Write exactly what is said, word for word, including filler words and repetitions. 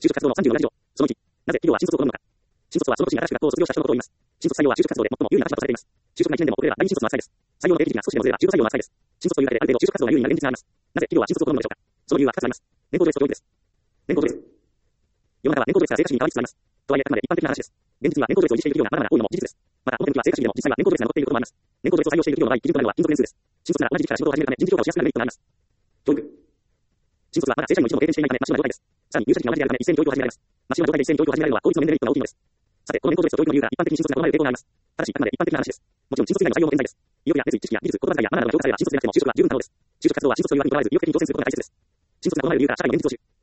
就職活動のさんじゅうよん割以上。そのいち、なぜ企業は新卒を好むのか。新卒はその年に新しく学校を卒業した人のことを言います。新卒採用は就職活動で最も有利な立場とされています。就職がいちねんでも遅れれば第二新卒の扱いです。採用の平均値が少しでもずれれば中途採用の扱いです。新卒というだけである程度就職活動が有利になる現実があります。なぜ企業は新卒を好むのでしょうか。その理由はふたつあります。年功序列と教育です。年功序列。世の中は年功序列が生活史に変わりつつあります。とはいえあくまで一般的な話です。現実には年功序列を維持している企業がまだまだ多いのも事実です。またこの点には生活史でも実際は年功序列が残っていることもあります。年功序列を採用している企業の場合、基準となるのは勤続年数です。新卒なら同じ時期から仕事を始めるため人事評価をしやすくなるメリットがあります。教育。新卒はまだ正社員の一度も経験していないため真っ白な状態です。さらに入社時期が同じであるため一斉に教育を始められます。真っ白な状態で一斉に教育を始められるのは効率の面でメリットが大きいのです。さて、この年功序列と教育の理由から一般的に新卒が好まれる傾向があります。ただし、あくまで一般的な話です。もちろん新卒以外の採用も健在です。意欲や熱意、知識や技術、言葉遣いやマナーなどが評価されれば新卒でなくても就職は十分可能です。就職活動は新卒という枠にとらわれず意欲的に挑戦することが大切です。新卒が好まれる理由から社会の現実を知る。